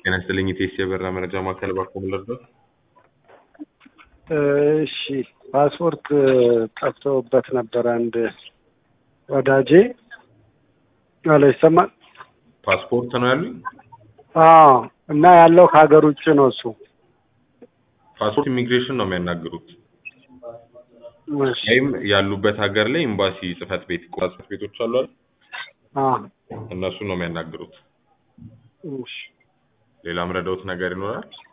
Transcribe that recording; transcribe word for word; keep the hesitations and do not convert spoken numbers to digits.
ጤና ይስጥልኝ ኢቴስ የበራ መረጃ ማዕከል ባኮ ልርዳዎት? እሺ ፓስፖርት ጠፍቶበት ነበር አንድ ወዳጄ አለ ይሰማል። ፓስፖርት ነው ያሉኝ? አዎ እና ያለው ከሀገር ውጭ ነው እሱ። ፓስፖርት ኢሚግሬሽን ነው የሚያናግሩት። እሺ ወይም ያሉበት ሀገር ላይ ኤምባሲ ጽህፈት ቤት ቆንስላ ጽህፈት ቤቶች አሉ አይደል? አዎ እነሱ ነው የሚያናግሩት። እሺ ሌላ ምረዳውት ነገር ይኖራል?